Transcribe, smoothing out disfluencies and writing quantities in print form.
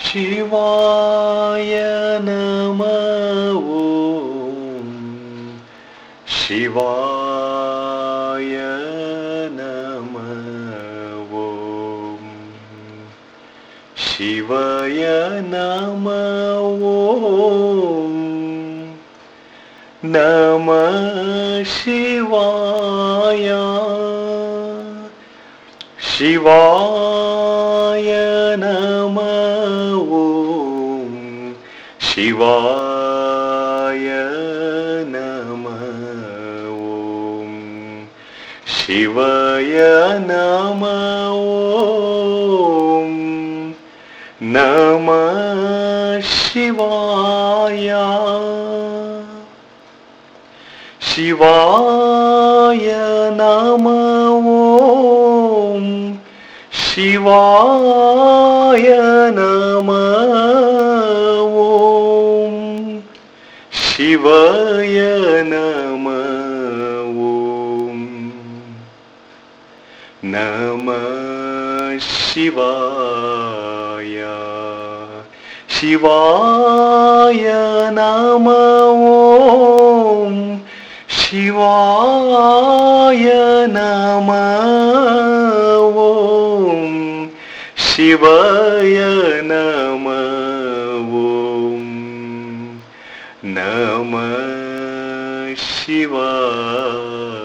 சிவாய நம ஓம் சிவாய நம ஓம் சிவாய நம ஓம் நம சிவாய சிவாய நம ஓம் சிவாய நம ஓம் சிவாய நம ஓம் நம சிவாய சிவாய நம ஓம் சிவாய நம ஓம் சிவாய நம ஓம் நம சிவாய சிவாய நம ஓம் சிவாய நம ஓம் சிவாய நம ஓம் நம சிவாய.